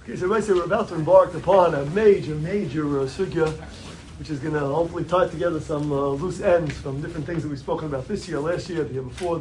Okay, so we're about to embark upon a major sugya, which is going to hopefully tie together some loose ends from different things that we've spoken about this year, last year, the year before.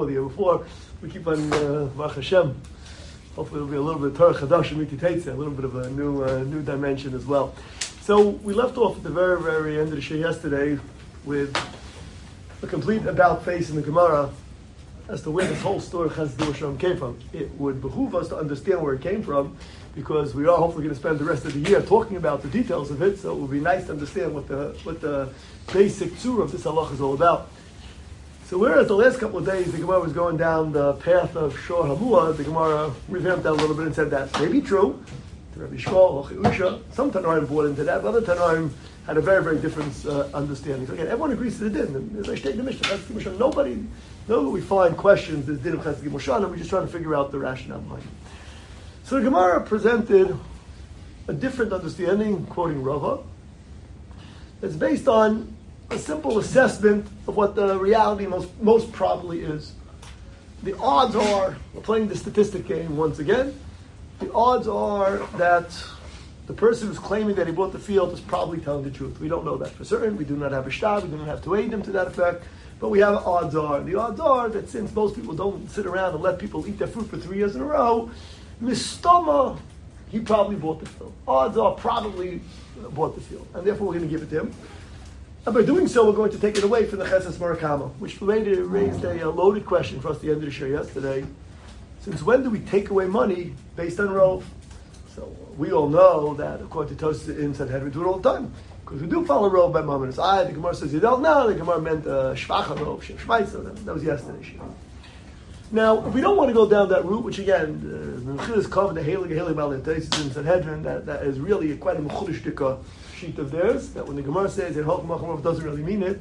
We keep on Baruch Hashem. Hopefully it'll be a little bit of Torah Chadash and Miti Teitze, a little bit of a new dimension as well. So we left off at the very, very end of the Shir yesterday with a complete about face in the Gemara as to where this whole story of Chesed Hashem came from. It would behoove us to understand where it came from, because we are hopefully going to spend the rest of the year talking about the details of it. So it would be nice to understand what the basic tzura of this halach is all about. So whereas the last couple of days the Gemara was going down the path of Shor Hamua, the Gemara revamped that a little bit and said that may be true. The Rabbi Shmuel, Usha, some Tanoim bought into that, but other Tanoim had a very, very different understanding. So again, everyone agrees to the din. And as I state in the Mishnah, nobody we find questions the din of Chesed Moshe, and we're just trying to figure out the rationale behind it. So the Gemara presented a different understanding, quoting Rava, that's based on a simple assessment of what the reality most probably is. The odds are, we're playing the statistic game once again, the odds are that the person who's claiming that he bought the field is probably telling the truth. We don't know that for certain. We do not have a shtab, we do not have to aid him to that effect, but we have odds are. The odds are that since most people don't sit around and let people eat their fruit for 3 years in a row, Mistama, he probably bought the field. Odds are probably bought the field, and therefore we're going to give it to him. And by doing so, we're going to take it away from the Chesed Marakama, which raised a loaded question for us at the end of the show yesterday. Since when do we take away money based on rov? So we all know that according to Tosfos in Sanhedrin, we do it all the time, because we do follow rov by mamonos. The Gemara says you don't know. The Gemara meant shvacha rov, shemaisa. That was yesterday's show. Now, if we don't want to go down that route, which again, the Mechilas Kav, the Heilig Malei Tosfos in Sanhedrin, that is really quite a mechulish sheet of theirs, that when the Gemara says that Hochma Rov doesn't really mean it.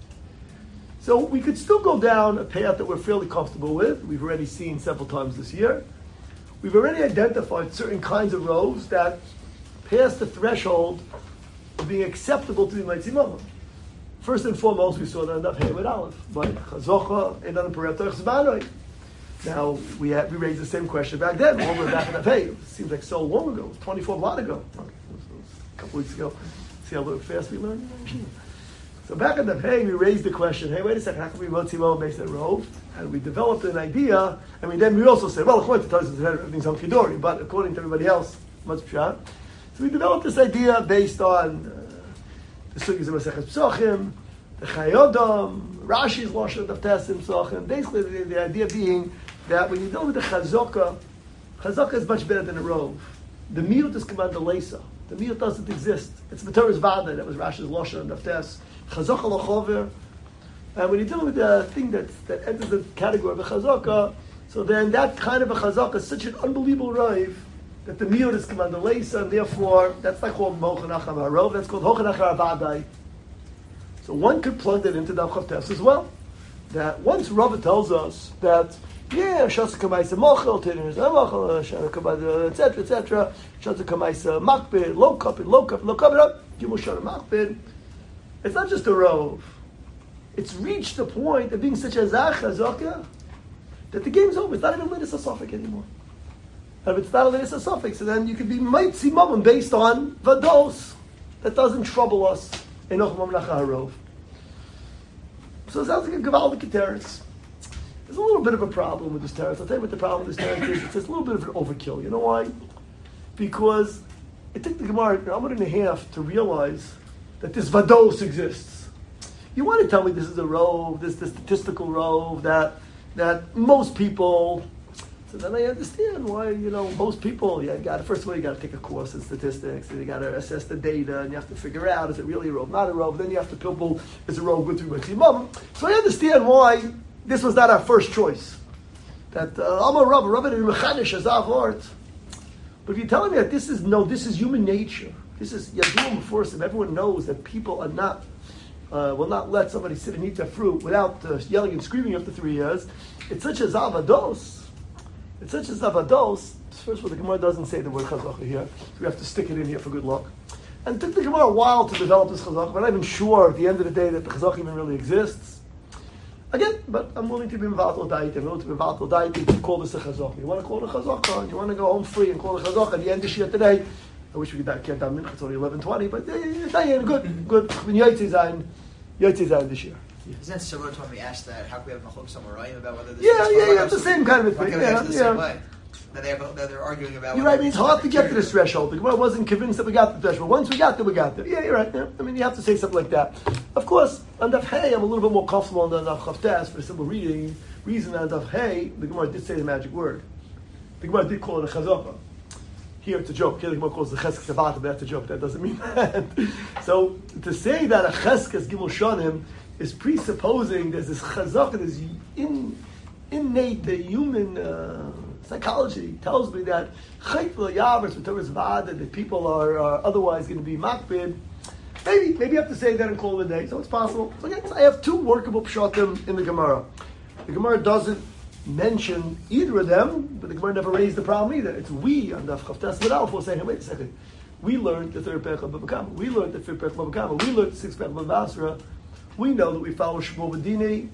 So we could still go down a path that we're fairly comfortable with. We've already seen several times this year. We've already identified certain kinds of rovs that pass the threshold of being acceptable to the Mitzvah Mamon. First and foremost, we saw that in Daf Hey with Aleph, by Chazocha and on Pareto Chesbanoi. Now, we raised the same question back then, all the way back in Daf Hey. It seems like so long ago, 24 months ago. Okay, it was a couple weeks ago. See how fast we learned? So back in Daf Hey, we raised the question, hey, wait a second, how can we Mitzvah Mamon based on rov? And we developed an idea, and then we also said, well, according to Tosfos, everything's on Kidori, but according to everybody else, much pshat. So we developed this idea based on the Sugyas of Masechet Pesachim, the Chayodam, Rashi's Lashon of Tessim Pesachim. Basically, the idea being that when you deal with the Chazaka is much better than a rov. The miyut is command leisa. The miyut doesn't exist. It's the Torah's vada. That was Rashi's Lashon of Tes. Chazaka lachover. And when you deal with the thing that enters the category of a Chazaka, so then that kind of a Chazaka is such an unbelievable rov that the miyut is command leisa, and therefore that's not called Mochanach HaRov. That's called Hochanach HaVadai. So one could plug that into Daf Chavtes as well. That once Rava tells us that, yeah, Shasa Kamaisa Mochel, Tiners Mochel, Shasa Kamaisa, etc., Shasa Kamaisa Makbid, low cup, Gimel Shana Makbid. It's not just a rov. It's reached the point of being such a Chazaka that the game's over. It's not even Lidus HaSafek anymore. And if it's not a Lidus HaSafek, so then you could be Mitzvah Mamon based on Vados. That doesn't trouble us. Enoch Mamlach HaRov. So it sounds like a Gavaldik teretz. There's a little bit of a problem with this teretz. I'll tell you what the problem with this teretz is. It's a little bit of an overkill. You know why? Because it took the Gemara an hour and a half to realize that this Vados exists. You want to tell me this is a rov, this statistical rov, that most people. So then I understand why, most people, first of all, you got to take a course in statistics, and you got to assess the data, and you have to figure out, is it really a rov, not a rov, then you have to people, is a rov good through Mitzvah Mamon. So I understand why this was not our first choice. That, I'm a rov, in Mechanish, Azav Art. But if you're telling me that this is human nature, this is Yaduim Meforsim, everyone knows that people are not, will not let somebody sit and eat their fruit without yelling and screaming after 3 years, it's such a Zavados. It's such a Zavados. First of all, the Gemara doesn't say the word Chazaka here, so we have to stick it in here for good luck. And it took the Gemara a while to develop this Chazaka. We're not even sure at the end of the day that the Chazaka even really exists. Again, but I'm willing to be involved daiti. I'm willing to be involved daiti to call this a chazaka. You want to call it a chazaka, and you want to go home free and call it a chazaka at the end of Shia today. I wish we could get done minutes. It's only 11:20, but good. When Yaitzi Zayin this year. Is that similar to when we asked that? How can we have Machlok Samarayim about whether this? Yeah. It's the same kind of thing. Same way. That they're arguing about. You're right. I mean, it's hard to get to this threshold. The Gemara wasn't convinced that we got the threshold. Once we got there, we got there. Yeah, you're right. Yeah. I mean, you have to say something like that. Of course, on Daf Hey, I'm a little bit more comfortable on the Daf Chavtes for a simple reason. On Daf Hey, the Gemara did say the magic word. The Gemara did call it a chazaka. Here it's a joke. Here the Gemara calls it a cheskes kavat, but that's a joke. That doesn't mean that. So to say that a cheskes gimel shanim is presupposing there's this chazaka, this innate human psychology tells me that that people are otherwise going to be makbid. Maybe you have to say that and call it a day. So it's possible. So again, I have two workable pshatim in the Gemara. The Gemara doesn't mention either of them, but the Gemara never raised the problem either. It's we on Daf Chavtes V'Alf will say, hey, wait a second. We learned the third Perek of Bava Kama. We learned the fifth Perek of Bava Kama. We learned the sixth Perek of Bava Basra. We know that we follow Shmuel B'Dinei.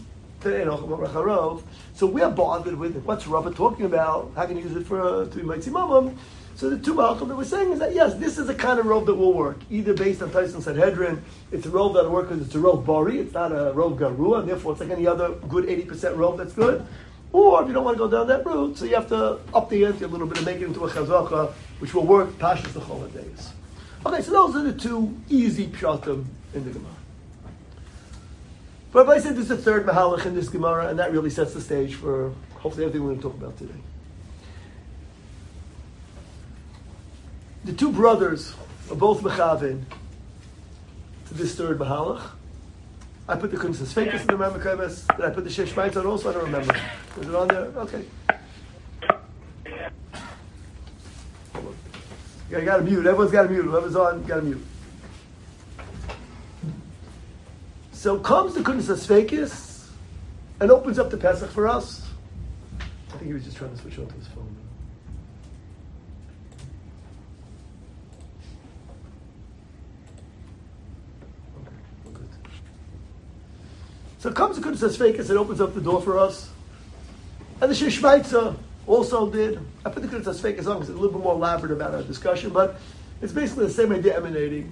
So we're bothered with it. What's Rava talking about? How can you use it for to be Maitzi Mamam? So the two Malachim that we're saying is that yes, this is a kind of robe that will work. Either based on Tyson Sanhedrin, it's a robe that'll work because it's a robe bari, it's not a robe garua, and therefore it's like any other good 80% robe that's good. Or if you don't want to go down that route, so you have to up the ante a little bit and make it into a chazaka, which will work pashas the chol days. Okay, so those are the two easy pshatim in the Gemara. But I said there's a third mahalach in this Gemara, and that really sets the stage for hopefully everything we're going to talk about today. The two brothers are both mechavin to this third mahalach. I put the Kunzas Fakis in the Ramakomis. Did I put the Shesh Maitzah also? I don't remember. Was it on there? Okay. You got to mute. Everyone's got to mute. Whoever's on, got to mute. So comes the Kunzas Fakis and opens up the Pesach for us. I think he was just trying to switch on to his phone. So comes the Kunzas Fakis and opens up the door for us. And the Shesh Maitzah also did. I put the Kunzas Fakis on because it's a little bit more elaborate about our discussion, but it's basically the same idea emanating.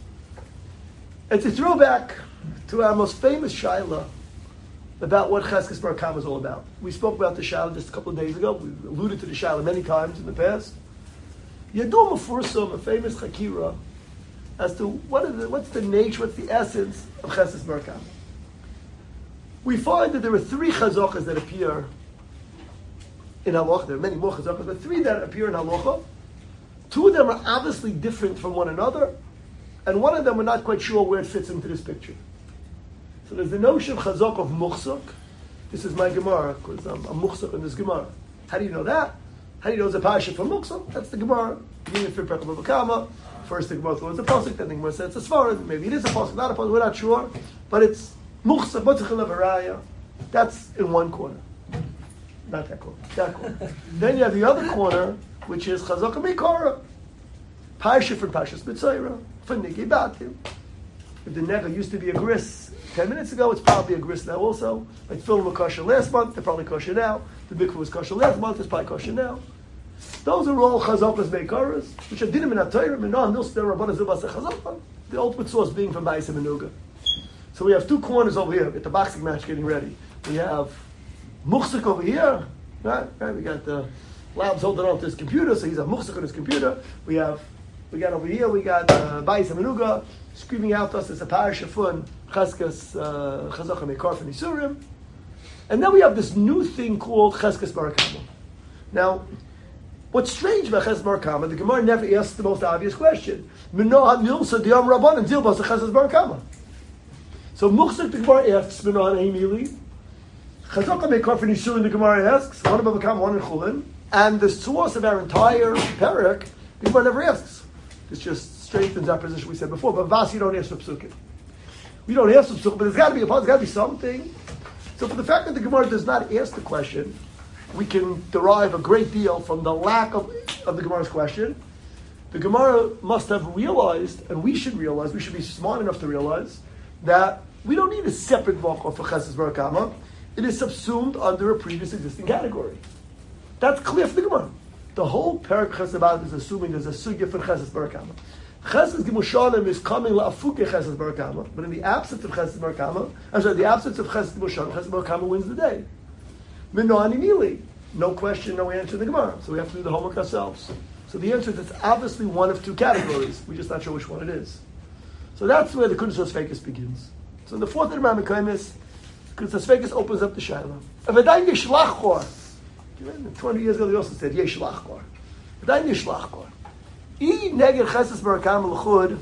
It's a throwback to our most famous shaila about what Cheskes Bar Kama is all about. We spoke about the shaila just a couple of days ago. We alluded to the shaila many times in the past. Yadum Mefursum, a famous chakira, as to what's the nature, what's the essence of Cheskes Bar Kama. We find that there are three chazakas that appear in halacha. There are many more chazakas, but three that appear in halacha. Two of them are obviously different from one another, and one of them we're not quite sure where it fits into this picture. So there's the notion of chazak of muchzak. This is my Gemara, because I'm muchzak in this Gemara. How do you know that? How do you know it's a parasha from muchzak? That's the Gemara. Beginning of Perek Bava Kama. First the Gemara thought it's a pasuk, then the Gemara said it's a svarah. Maybe it is a pasuk, not a pasuk, we're not sure. But it's muchzak, b'tzachil avaraya. That's in one corner. Not that corner. That corner. Then you have the other corner, which is chazak mikara. Parsha for Parshas B'tzayra. For Nigi Batim. If the nega used to be a gris 10 minutes ago, it's probably a gris now also. Like Phil was kosher last month, they're probably kosher now. The mikvah was kosher last month, it's probably kosher now. Those are all chazakas meikaras, which are dinim in atayrim, and no milster rabbanas zilbas chazaka. The ultimate source being from Ba'is Menuga. So we have two corners over here. Get the boxing match getting ready. We have muchzik over here, right? We got the Lab's holding on to his computer, so he's a muchzik on his computer. We got over here, we got Ba'is Menuga screaming out to us, it's a parasha fun, Cheskes Chazaka Mekar from Yisurim. And then we have this new thing called Cheskes Bar Kama. Now, what's strange about Cheskes Bar Kama, the Gemara never asks the most obvious question. Minoah Milsa Diyam Rabban and Dilbas Cheskes Bar Kama. So Muchzik the Gemara asks Minoah Emili. Chazaka Mekar from Yisurim the Gemara asks, one in Bava Kama, one in Chulin. And the source of our entire Perek, the Gemara never asks. It's just strengthens our position we said before. But Vas, you don't ask for psukim. We don't ask for psukim, but there's got to be a part, there's got to be something. So for the fact that the Gemara does not ask the question, we can derive a great deal from the lack of the Gemara's question. The Gemara must have realized, and we should realize, we should be smart enough to realize, that we don't need a separate vokal for Cheskes Bar Kama. it is subsumed under a previous existing category. That's clear for the Gemara. The whole parak Chesed is assuming there's a sugya for Chesed Barakama. Chesed Gimushalim is coming la'afuke Chesed Barakama, but in the absence of Chesed Barakama, the absence of Chesed Gimushalim, Chesed Barakama wins the day. Minani Mili, no question, no answer in the Gemara. So we have to do the homework ourselves. So the answer is it's obviously one of two categories. We're just not sure which one it is. So that's where the Kudas Fekis begins. So in the fourth of the Ramah Kudas Fekis opens up the Shaila. Avadayin Yishlachor. 20 years ago, they also said Yishlachor. Avadayin Yishlachor. I neged Chesed Barakam l'chud.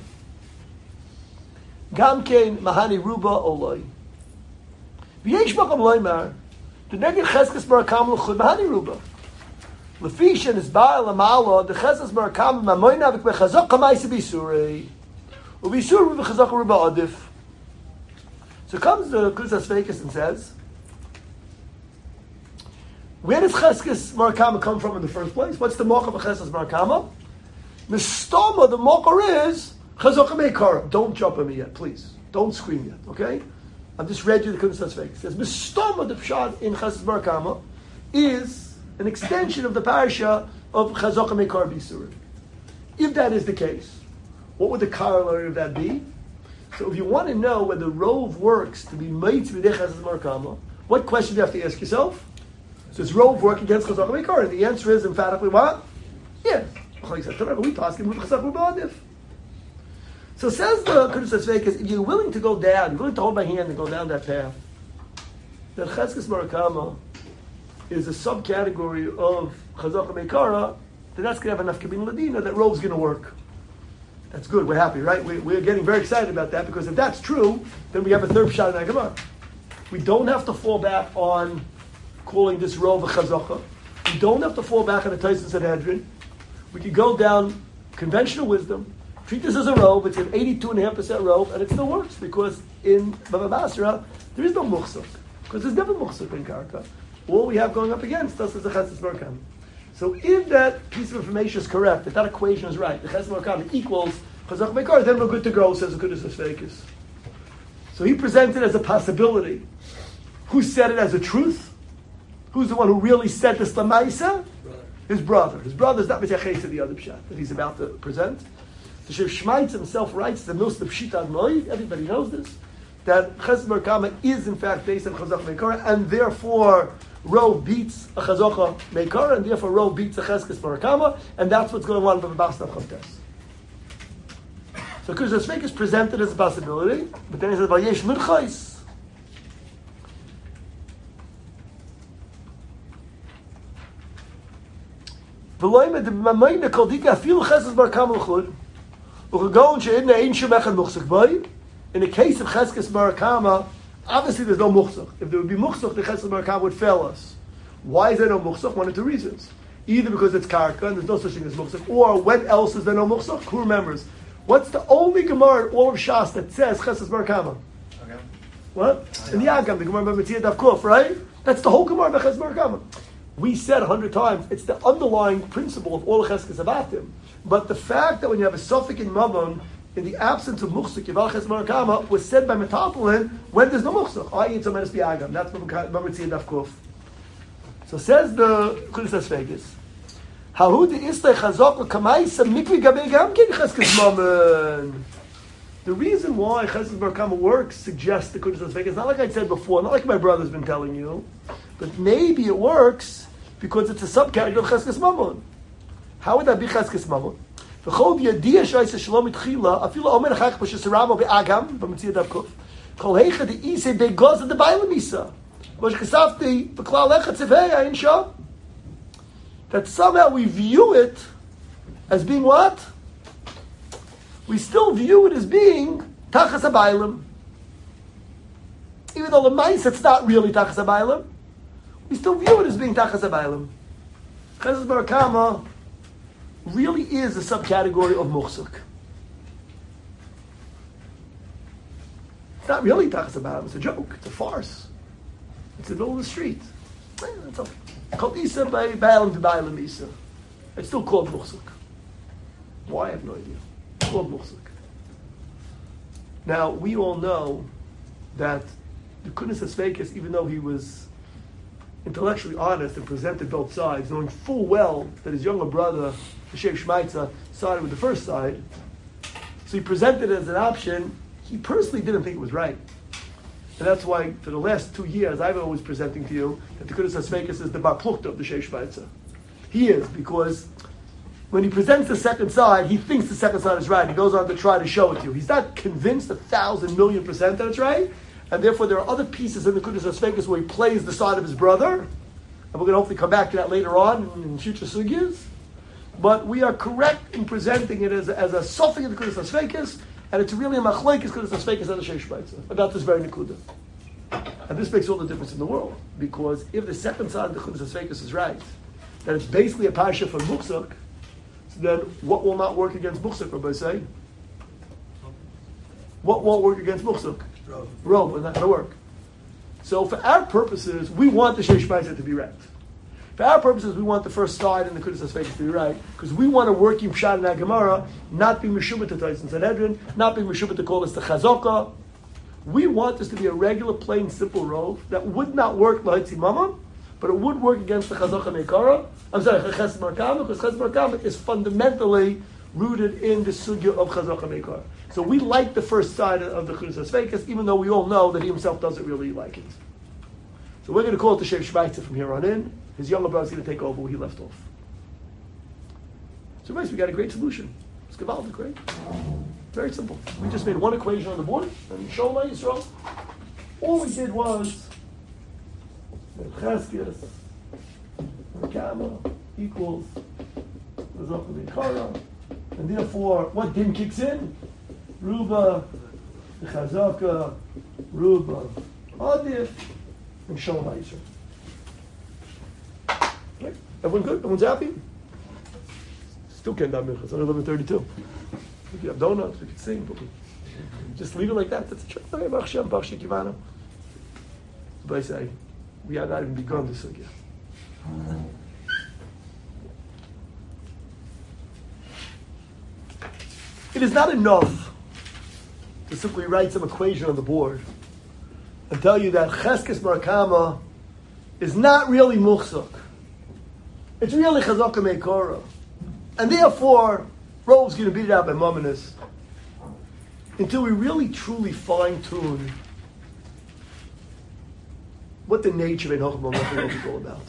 Gam kein mahani ruba oloi. V'yesh makam loymar. The neged Chesed Barakam l'chud mahani ruba. Lefishan is ba'al amalo. The Chesed Barakam mamoyna v'kbechazok kamaisi bisurei. Ubisur v'chazok ruba adif. So comes the Kudas Fekis and says, where does Cheskes Barakama come from in the first place? What's the mocha of Cheskes Barakama? Mistoma, the mocha is Chazok Meikara. Don't jump on me yet, please. Don't scream yet, okay? I've just read you the Kudas Fekis. It says, Mistoma, the Pshad in Cheskes Barakama, is an extension of the parasha of Chazok Meikara Bisurim. If that is the case, what would the corollary of that be? So if you want to know whether Rov works to be made to be Chesed Barakama, what question do you have to ask yourself? Does Rov work against Chazak Meikar? And the answer is emphatically what? Yeah. So says the Kudas Fekis, if you're willing to go down, you're willing to hold my hand and go down that path, then Cheskes Barakama is a subcategory of Chazak Meikara, then that's going to have enough Kabin Ladina that Rov's going to work. That's good. We're happy, right? We're getting very excited about that because if that's true, then we have a third shot in Gemara. We don't have to fall back on calling this Rov a Chazaka. We don't have to fall back on a Tyson Sanhedrin. We can go down conventional wisdom, treat this as a Rov, it's an 82.5% Rov, and it still works because in Baba Basra, there is no Muchsuk. Because there's never Muchsuk in Karka. All we have going up against us is the Chesed Barakam. So if that piece of information is correct, if that equation is right, the Chesed Barakam equals Chazak Meikar, then we're good to go, says the Kudas Fekis. So he presents it as a possibility. Who said it as a truth? Who's the one who really said this Lamaisa? His brother. His brother is not Mitaches to the other Pshat that he's about to present. The Shev Shmaitz himself writes the Milsa Pshita Moed, everybody knows this, that Chesed Barakama is in fact based on Chazak Meikar, and therefore Rov beats a Chazaka Meikar, and therefore Rov beats a Cheskes Barakama, and that's what's going on with the Basna Chavtes. So Kudas Fekis presented as a possibility, but then he says, Vayesh Mirchais. In the case of Cheskes Barakama, obviously there's no Muchsuk. If there would be Muchsuk, the Cheskes Barakama would fail us. Why is there no Muchsuk? One of two reasons. Either because it's Karka and there's no such thing as Muchsuk, or when else is there no Muchsuk? Who remembers? What's the only Gemara in all of Shas that says Cheskes Barakama? Okay. What? In the Agam, the Gemara by Mitzvah Daf Kuf, right? That's the whole Gemara by Cheskes Barakama. We said 100 times, it's the underlying principle of all Cheskes Abatim. But the fact that when you have a suffix in Mammon, in the absence of Muchsuk, Yival Cheskes Barakama, was said by Metapolin when there's no Muchsuk. I eat some Menes Biagam. That's Mitzvah Daf Kuf. So says the Kudas Fekis, Hahu de Istay Chazok Kamaisa Mikvi Gabei Gam Ken Cheskes Mammon. The reason why Cheskes Barakama works suggests the Kudas Fekis, not like I said before, not like my brother's been telling you, but maybe it works because it's a subcategory of Cheskes Mammon. How would that be Cheskes Mammon? V'chol v'yadiyah shayse shalom itchila, afilu omer achach b'shesaramo be'agam, b'mitziyah dav kuf, kol heicha de'isei be'goz de ba'ilem isa, mosh kesafti v'klal lecha tzivhei ayin sham. That somehow we view it as being what? We still view it as being tachas ha'ba'ilem. Even though the mice, it's not really tachas ha'ba'ilem, we still view it as being tachas ha'ba'ilem. Chesed Barakama really is a subcategory of Muchsuk. It's not really tachas ha'ba'ilem, it's a joke, it's a farce. It's in the middle of the street. It's okay. Called Isa by Ba'ilem to Ba'ilem Isa. It's still called Muchsuk. Why? I have no idea. It's called Muchsuk. Now, we all know that the Kunis Asfekis, even though he was intellectually honest and presented both sides, knowing full well that his younger brother, the Sheikh Shmaitza, sided with the first side, so he presented it as an option, he personally didn't think it was right. And that's why, for the last 2 years, I've always presenting to you that the Kunis Asfekis is the Bar Plukta of the Sheikh Shmaitza. He is, because when he presents the second side, he thinks the second side is right. He goes on to try to show it to you. He's not convinced 1,000,000,000% that it's right, and therefore there are other pieces in the Kunis Asfekis where he plays the side of his brother, and we're going to hopefully come back to that later on in future sugyas. But we are correct in presenting it as a suffix of the Kunis Asfekis, and it's really a machlekes Kunis Asfekis and the Sheikh Shmaitza about this very nekuda. And this makes all the difference in the world, because if the second side of the Kunis Asfekis is right, that it's basically a parsha for Muksuk, so then what will not work against Muksuk, Rabbi say? What won't work against Muksuk? Rov, it's not going to work. So for our purposes, we want the Sheikh Shmaitza to be right. For our purposes, we want the first side in the Kunis Asfekis to be right, because we want to work in Pshat and Gemara, not being Meshubah to Tyson Sanhedrin, not being Meshubah to call us the Chazaka. We want this to be a regular, plain, simple rov that would not work like Tzimama, but it would work against the Chazaka Meikara. I'm sorry, Chesed Markama, because Chesed Markama is fundamentally rooted in the sugya of Chazaka Meikara. So we like the first side of the Kunis Asfekis, even though we all know that he himself doesn't really like it. So we're going to call it the Sheikh Shmaitza from here on in. His younger brother's going to take over where he left off. So we got a great solution. It's Gavaldik, right? Very simple. We just made one equation on the board, and Sholem Yisrael. All we did was Cheskes, Kama equals Chazaka Meikara, and therefore, what din kicks in? Ruba, Chazaka, Ruba, Adif, and Sholem Yisrael. Right? Everyone good? Everyone's happy? Still can't do mincha. It's only 11:32. We could have donuts. We could sing. But we just leave it like that. That's a trick. But I say, we have not even begun the sugya. It is not enough to simply write some equation on the board and tell you that Cheskes Markama is not really Muchzak. It's really Chazaka Meikara. And therefore, Rov's going to beat it out by Mamonis until we really truly fine-tune what the nature of Ein Hochma Rov is all about.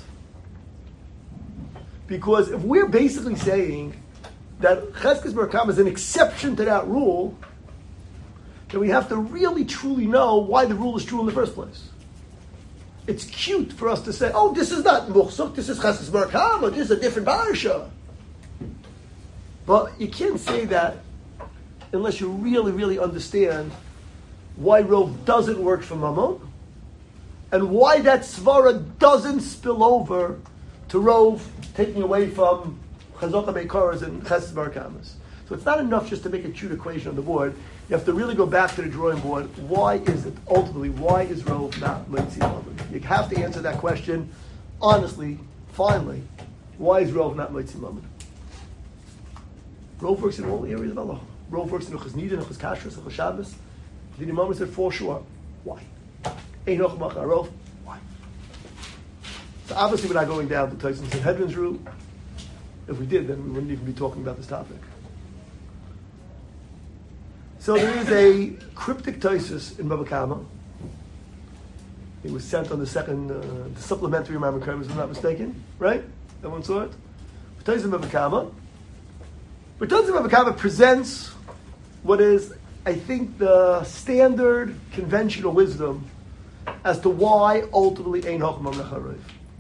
Because if we're basically saying that Cheskes Markama is an exception to that rule, then we have to really truly know why the rule is true in the first place. It's cute for us to say, oh, this is not Muchzak, this is Cheskes Markama, this is a different parsha. But you can't say that unless you really, really understand why Rov doesn't work for Mammon, and why that Svara doesn't spill over to Rov, taking away from Chazaka Meikaras and Chesed Markamas. So it's not enough just to make a cute equation on the board. You have to really go back to the drawing board. Why is it, ultimately, why is Rov not Motzi Mammon? You have to answer that question honestly, finally. Why is Rov not Motzi Mammon? Rov works in all areas of Allah. Rov works in Uchaz Nida, Uchaz Kashrus, Uchaz Shabbos. The Imam said, for sure. Why? Ein Hochma Rov. Why? So obviously we're not going down to Tyson Sanhedrin's route. If we did, then we wouldn't even be talking about this topic. So there is a cryptic Taisus in Bava Kama. It was sent on the second, the supplementary Mamre, if I'm not mistaken, right? Everyone saw it? Taisus in Bava Kama. But Taisus in Bava Kama presents what is, I think, the standard conventional wisdom as to why ultimately Ein Hochma Rov.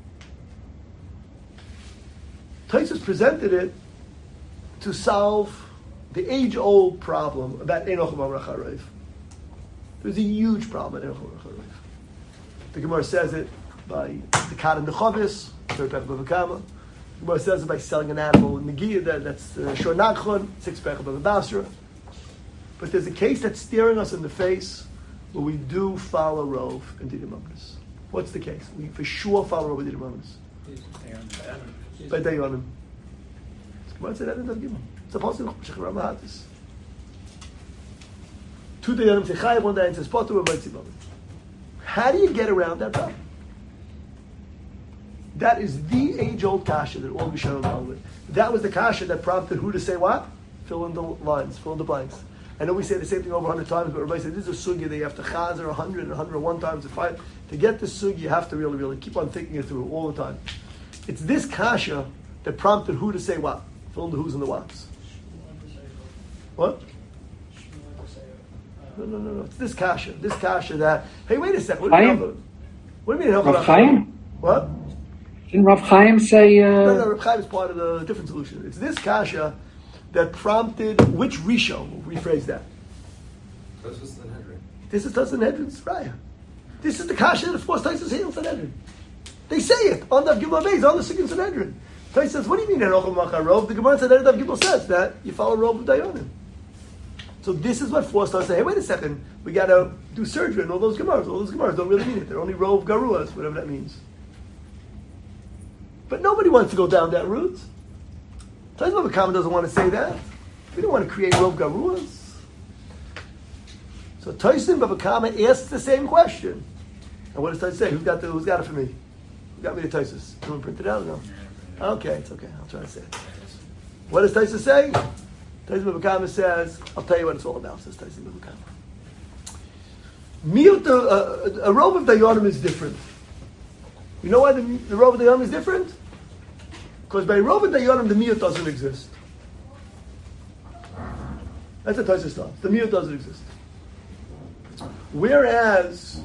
Taisus presented it to solve the age-old problem about Ein Hochma Rov. There's a huge problem at Ein Hochma Rov. The Gemara says it by the cat and the chavis, third pech of Kama. The Gemara says it by selling an animal in the Giyah, that's Shor Nachon, sixth pech of Basra. But there's a case that's staring us in the face where we do follow Rov and Didim Amnis. What's the case? We for sure follow Rov and Didim Amnis. By Dayanim. The Gemara said that in the Gimel. It's a possible Shechar Mahatis. Two Dayanim say Chayav, one Dayan says Potter, one Beit Zimbabwe. How do you get around that problem? That is the age-old kasha that all Rishonim dealt with. That was the kasha that prompted who to say what? Fill in the lines, fill in the blanks. I know we say the same thing over 100 times, but everybody said this is a sugya that you have to chazer 100 and 101 times to find. To get the sugya, you have to really, really keep on thinking it through all the time. It's this kasha that prompted who to say what? Fill in the who's and the whats. What? No. It's this kasha. This kasha that, hey, wait a second. What do you mean? What do you mean? Rav Chaim? What? Didn't Rav Chaim say... No, Rav Chaim is part of the different solution. It's this kasha that prompted which Rishon? We'll rephrase that. Tosfos Sanhedrin. This is Tosfos Sanhedrin's raya. This is the kasha that forced Tosfos Sanhedrin Sanhedrin. They say it on the Gimel Beis, on the Sikkim Sanhedrin. Tosfos says, what do you mean Enochel Machar Rov? The Gemara Sanhedrin of Gimel says that you follow Rov of Dayanim. So this is what forced us to say, hey, wait a second, we got to do surgery on all those Gemaras. All those Gemaras don't really mean it. They're only Rov Garuas, whatever that means. But nobody wants to go down that route. Taisus Bava Kama doesn't want to say that. We don't want to create Rov Garuas. So Taisus Bava Kama asks the same question. And what does Taisus say? Who's got it for me? Who got me the Taisus? You want to print it out or no? Okay, it's okay. I'll try to say it. What does Taisus say? Taisus Bava Kama says, I'll tell you what it's all about, says Taisus Bava Kama. A Rov of Dayanim is different. You know why the Rov of Dayanim is different? Because by Rov of Dayanim, the Miyut doesn't exist. That's a Taisus thought. The Miyut doesn't exist. Whereas,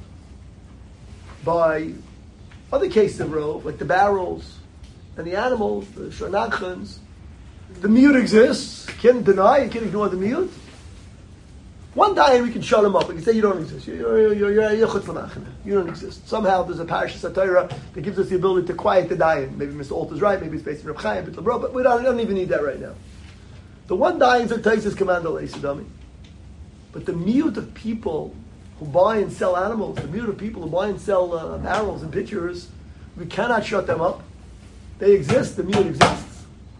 by other cases of Rov, like the barrels and the animals, the Shonachans, the Miyut exists. You can't deny, you can't ignore the Miyut. One day we can shut him up. We can say you don't exist. You're chutz l'machana. You don't exist. Somehow there's a parasha satira that gives us the ability to quiet the dayan. Maybe Mr. Alt is right. Maybe it's based on Reb Chaim, but we don't even need that right now. The one dayan's a Taisus command al-Eisadami. But the miyut of people who buy and sell animals, the miyut of people who buy and sell barrels and pitchers, we cannot shut them up. They exist. The miyut exists.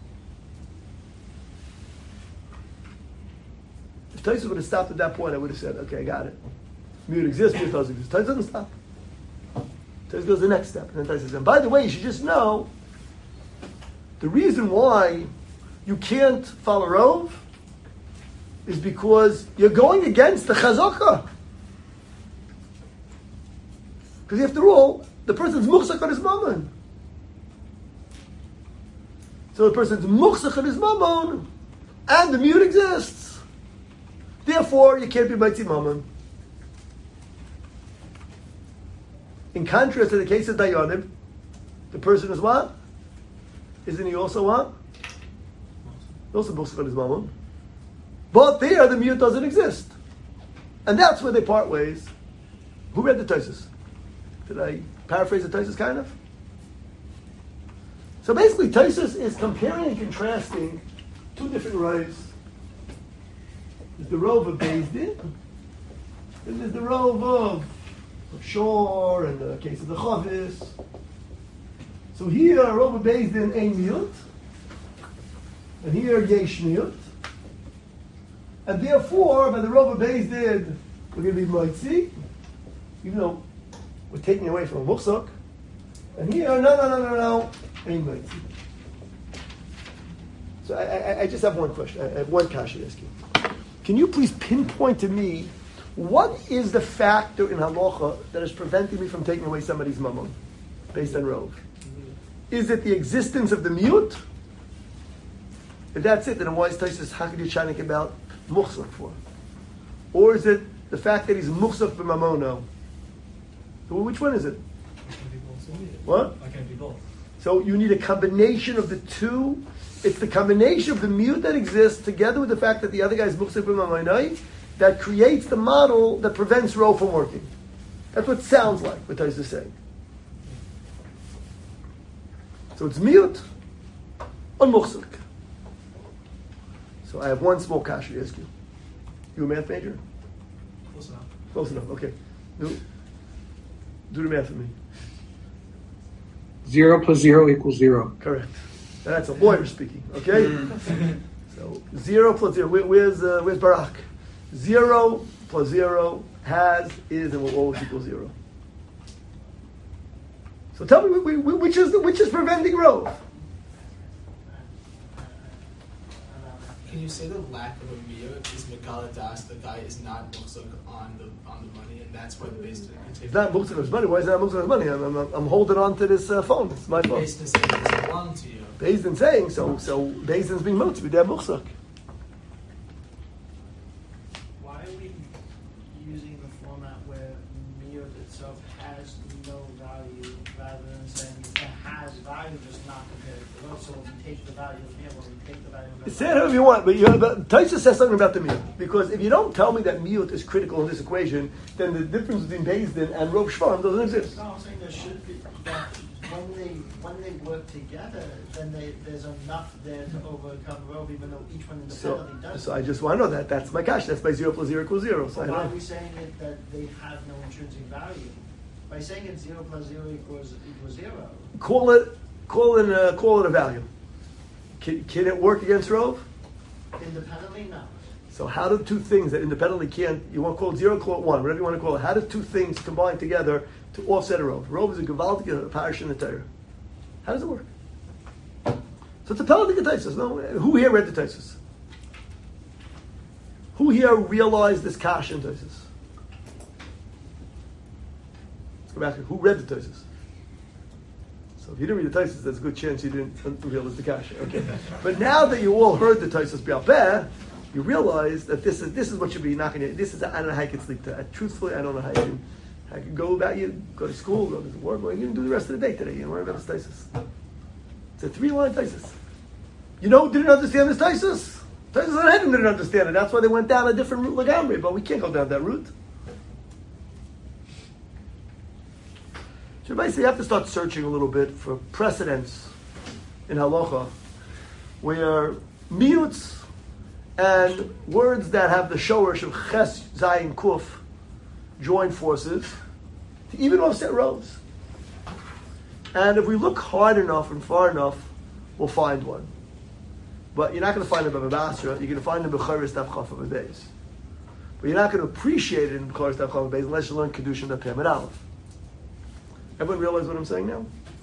If Taisus would have stopped at that point, I would have said, okay, I got it. Miyut exists, miyut doesn't exist. Taisus doesn't stop. Taisus goes to the next step. And then Taisus says, and by the way, you should just know, the reason why you can't follow Rov is because you're going against the Chazaka. Because after all, the person's muchzak on his mammon. So the person's muchzak on his mammon, and the miyut exists. Therefore, you can't be Baitzi Mammon. In contrast to the case of Dayanim, the person is what? Isn't he also what? Also Muksach on his Mammon. But there, the miyut doesn't exist. And that's where they part ways. Who read the Taisus? Did I paraphrase the Taisus kind of? So basically, Taisus is comparing and contrasting two different ways. There's the Rov of Beis Din, and there's the Rov of Shor, and the case of the Chavis. So here, Rov of Beis Din ein miyut, and here yesh miyut, and therefore, by the Rov of Beis Din, we're going to be moitzi, even though we're taking away from a muksuk, and here, no, ein moitzi. So I just have one question. I have one kasha to ask you. Can you please pinpoint to me what is the factor in halacha that is preventing me from taking away somebody's mammon based on Rov? Is it the existence of the miyut? If that's it, then why is Taisus Hakid Yichanik about muchzak for? Or is it the fact that he's muchzak b'mamono? So which one is it? I can't be both. What? I can't be both. So you need a combination of the two. It's the combination of the miyut that exists together with the fact that the other guy is muchzak b'mamonai that creates the model that prevents Rov from working. That's what it sounds like, what Taisus is saying. So it's miyut on muchzak. So I have one small kasha to ask you. You a math major? Close enough. Close enough, okay. Do the math for me. 0 plus 0 equals 0. Correct. That's a lawyer speaking, okay? So 0 plus 0. Where's Barak? 0 plus 0 has, is, and will always equal 0. So tell me, which is preventing Rove? Can you say the lack of a miyut is megaladas? The guy is not muksuk on the money, and that's why the base didn't take. It's not Muktzah on his money. Why is it not Muktzah on his money? I'm holding on to this phone. It's my phone. Base didn't say it doesn't belong to you. Beis Din saying so Beis Din's being motivated. They're Muktzah. Why are we using the format where miyut itself has no value rather than saying it has value, just not compared to the road? So when we take the value of miyut, when we take the value of Say it however you want, but Taisa says something about the miyut. Because if you don't tell me that miyut is critical in this equation, then the difference between Beis Din and Rov Shvarim doesn't exist. No, I'm saying there should be that when they work together, then there's enough there to overcome Rove, even though each one independently does. So I just want to know that. That's my cash. That's by 0 plus 0 equals 0. So But I why are know. we saying that they have no intrinsic value? By saying it's 0 plus 0 equals 0. Call it a value. Can it work against Rove? Independently, no. So how do two things that independently can't, you want to call it 0, call it 1, whatever you want to call it, how do two things combine together to offset a Rove? Rove is a Gavaldik parish in the Torah. How does it work? So it's a Peladic Taisus. No, who here read the Taisus? Who here realized this cash in Taisus? Let's go back. Who read the Taisus? So if you didn't read the Taisus, there's a good chance you didn't realize the cash. Okay, but now that you all heard the Taisus Bial Peh, you realize that this is what should be knocking it. This is I don't know how you can sleep. Truthfully, I don't know how you can go about you, go to school, go to work. Well, you can do the rest of the day today. You don't worry about this Taisus. It's a 3-line Taisus. You know who didn't understand this Taisus? Taisus Sanhedrin didn't understand it. That's why they went down a different route, Lagamri. But we can't go down that route. So basically, you have to start searching a little bit for precedents in halacha where miyuts and words that have the shoresh of ches, zayin, kuf join forces to even offset rows. And if we look hard enough and far enough, we'll find one. But you're not going to find it by Babasra. You're going to find it in Becharis Daf Chaf Amud Beis. But you're not going to appreciate it in Becharis Daf Chaf Amud Beis unless you learn Kedushin Daf Pem and Aleph. Everyone realize what I'm saying now?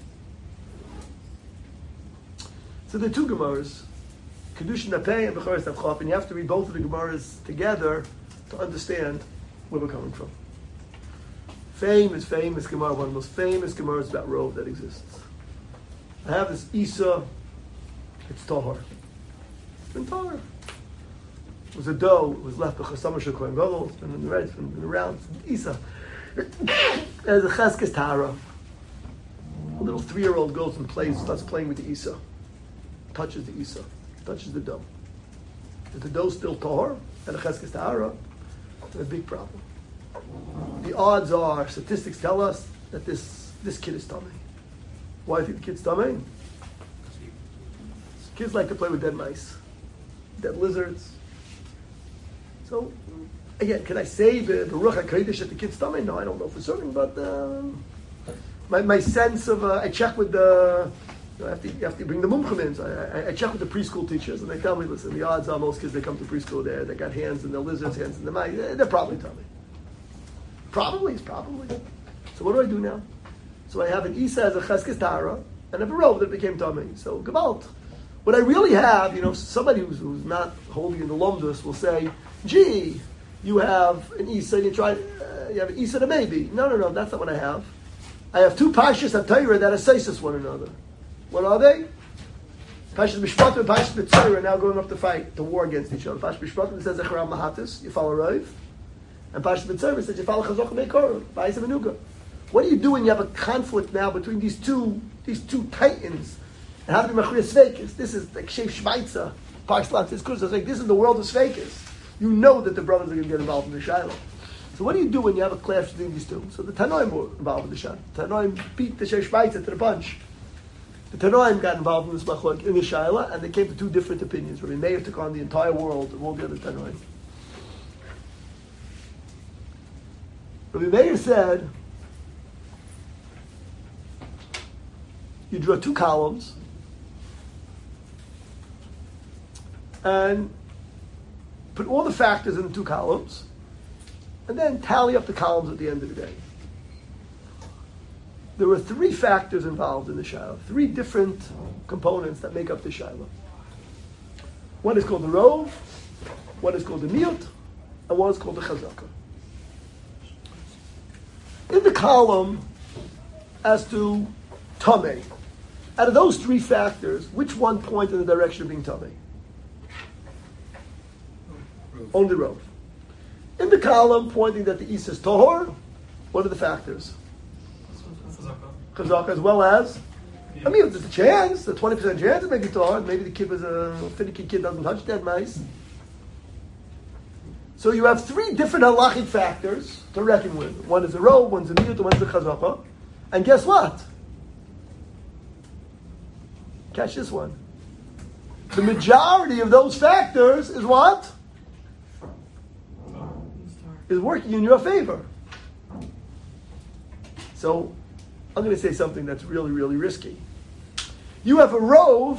So there are two Gemaras, Kedushin Daf Pem and Becharis Daf Chaf, and you have to read both of the Gemaras together to understand where we're coming from. Famous Gemara, one of the most famous Gemaras about Rov that exists. I have this Isa, it's Tahar. It's been Tahar. It was a dough, it was left by Chasam Shel Kohen Gadol, it's been in the red, it's been around, Isa. There's a Cheskes Tahara. A little 3-year-old goes and starts playing with the Isa. Touches the Isa, touches the dough. Is the dough still Tahar? And a Cheskes Tahara? It's a big problem. The odds are, statistics tell us that this kid is tummy. Why do you think the kid's tummy? Kids like to play with dead mice, dead lizards. So, again, can I say the Baruch HaKodesh at the kid's tummy? No, I don't know for certain, but my sense of, I check with the, you have to bring the mumchim in. I check with the preschool teachers, and they tell me, listen, the odds are most kids that come to preschool there, they got hands in the lizards, hands in the mice, they're probably tummy. Probably. So what do I do now? So I have an Isa as a Cheskes Tahara, and a Barov that became tummy. So Gevalt. What I really have, somebody who's not holding in the Lomdus will say, gee, you have an Isa, you have an Isa and a baby. No, that's not what I have. I have two Pashas HaTorah that assess one another. What are they? Pashas Mishpatim and Pashas B'Tzorah are now going up to fight, to war against each other. Pashas Mishpatim says Zecharav Mahatis, you follow Rav. And Pashas B'Tzorah says you follow Chazok Meikor, Ba'is Menuga. What do you do when you have a conflict now between these two titans? And how to be Machriya Sveikis? This is like Shev Shvaitza, Parshlat, this is the world of Sveikis. You know that the brothers are going to get involved in the Shiloh. So what do you do when you have a clash between these two? So the Tanoim were involved in the Shiloh. Tanoim beat the Shev Shvaitza to the punch. The Tanoim got involved in this Machlok in the Shiloh, and they came to two different opinions. Rabbi Meir took on the entire world of all the other Tanoim. Rabbi Meir said, you draw two columns, put all the factors in the two columns, and then tally up the columns at the end of the day. There were three factors involved in the Shiloh, three different components that make up the Shiloh. One is called the Rov, one is called the Miyut, and one is called the Chazakah. In the column as to Tameh, out of those three factors, which one point in the direction of being Tameh? Only Rov. In the column pointing that the East is Tahor, what are the factors? Chazakah, as well as I mean, there's a chance, a 20% chance it may be Tahor. Maybe the kid was a finicky kid, doesn't touch dead mice. So you have three different halachic factors to reckon with. One is the Rov, one's the Miyut, and one's the Chazakah. And guess what? Catch this one. The majority of those factors is what? Is working in your favor. So, I'm going to say something that's really, really risky. You have a Rov.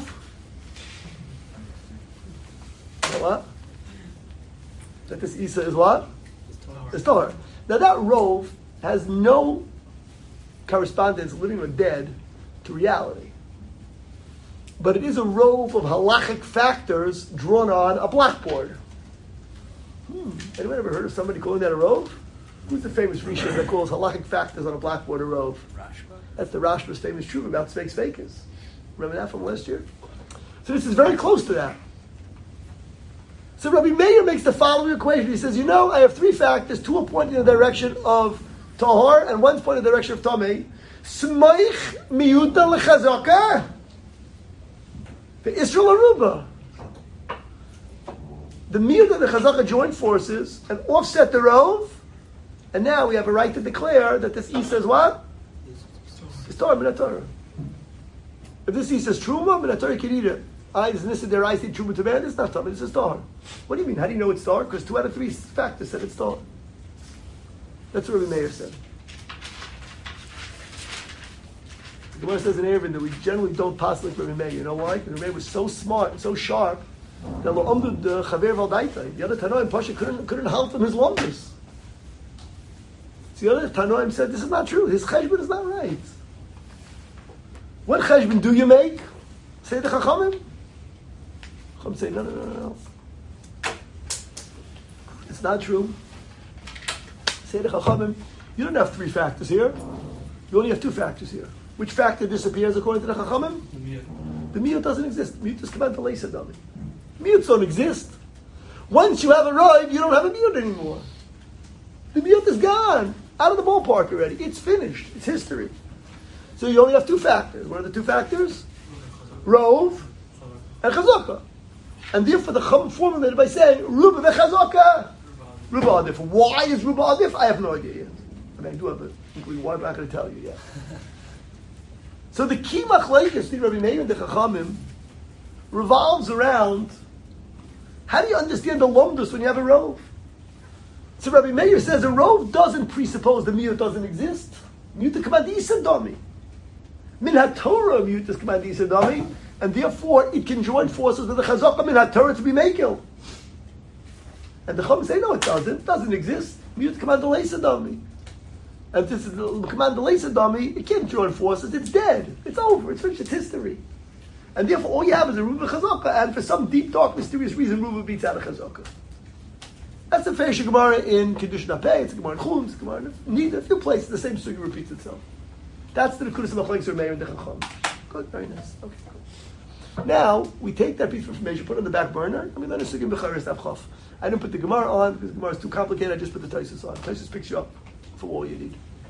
What? That this Isa is what? It's Tahor. Now that Rov has no correspondence, living or dead, to reality. But it is a Rov of halachic factors drawn on a blackboard. Anyone ever heard of somebody calling that a Rov? Who's the famous Rishon that calls halachic factors on a blackboard a Rov? Rashba. That's the Rashba's famous truth about Sveik Sveikas. Remember that from last year? So this is very close to that. So Rabbi Meir makes the following equation. He says, I have three factors. Two are pointing in the direction of Tahor, and one's pointing in the direction of Tameh. Smoich miyuta lechazaka. The Israel Aruba. The miyuta and the chazaka join forces and offset the Rov, and now we have a right to declare that this Isa is what? It's Torah, Minat Torah. If this Isa is Truma, Minat Torah, you can eat it. Isn't this their I see Truma to man? It's not Torah, this is Torah. What do you mean? How do you know it's Torah? Because 2 out of 3 factors said it's Torah. That's what Rabbi Meir said. The Gemara says in Erevin that we generally don't pass like Rabbi Meir. You know why? Because Rabbi Meir was so smart and so sharp that the Chaver Valdaita, the other Tanoim Pasha couldn't help him his lumdus. So the other Tanoim said, this is not true. His cheshbon is not right. What cheshbon do you make? Say the Chachamim. Chachamim say, no. It's not true. Say the Chachamim. You don't have 3 factors here. You only have 2 factors here. Which factor disappears according to the Chachamim? The Miyut doesn't exist. Miyut is command to Leisa Dami. Miyuts don't exist. Once you have a Rov, you don't have a Miyut anymore. The Miyut is gone. Out of the ballpark already. It's finished. It's history. So you only have 2 factors. What are the 2 factors? Rov and Chazakah. And therefore the Chum formulated by saying, Ruba v'Chazakah. Ruba Adif. Why is Ruba Adif? I have no idea yet. I mean, I do have a inkling why, I'm not going to tell you yet. So the key machlekes between Rabbi Meir and the Chachamim revolves around how do you understand the lomdus when you have a Rov? So Rabbi Meir says a Rov doesn't presuppose the Miyut doesn't exist. Miyut is command Isadami. Min HaTorah Miyut is command Isadami, and therefore it can join forces with the Chazakah Min HaTorah to be Mekel. And the Chachamim say no, it doesn't. It doesn't exist. Miyut command Isadami. And this is the command Isadami. It can't join forces. It's dead. It's over. It's finished. It's history. And therefore, all you have is a Ruba Chazakah, and for some deep, dark, mysterious reason, Ruba beats out a Chazakah. That's the Feish Gemara in Kiddush Napeh, it's a Gemara in Chum, it's a Gemara in Nida, a few places, the same sugi repeats itself. That's the Nekudas of Machlekes Meir and the Chacham. Good, very nice. Okay, cool. Now, we take that piece of information, put it on the back burner, and we learn a sugi in Becharis Avchaf. I didn't put the Gemara on, because the Gemara is too complicated, I just put the Taisus on. Taisus picks you up for all you need.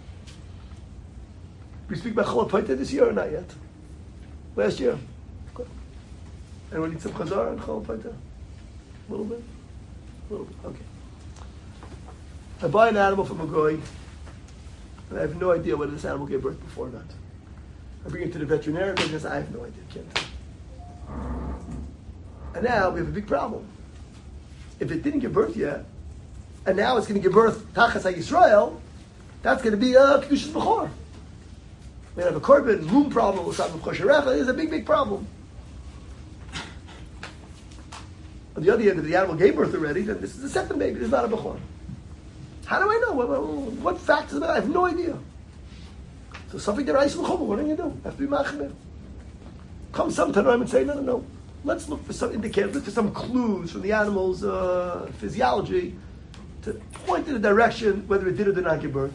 We speak about Chalal Paita this year or not yet? Last year? Good. Anyone need some Chazar on Chalal Paita? A little bit? A little bit, okay. I buy an animal from a goy, and I have no idea whether this animal gave birth before or not. I bring it to the veterinarian because I have no idea, can't tell. And now we have a big problem. If it didn't give birth yet, and now it's going to give birth Tachas HaYisrael, that's going to be a Kedushas B'chor. We have a korban, moon problem, there's a big, big problem. On the other hand, if the animal gave birth already, then this is the second baby. This is not a bechor. How do I know? What factors about it? I have no idea. So something that I said, what do you do? Have to be machmir. Come some Tanoim and say, no. Let's look for some indicators, look for some clues from the animal's physiology to point in the direction whether it did or did not give birth.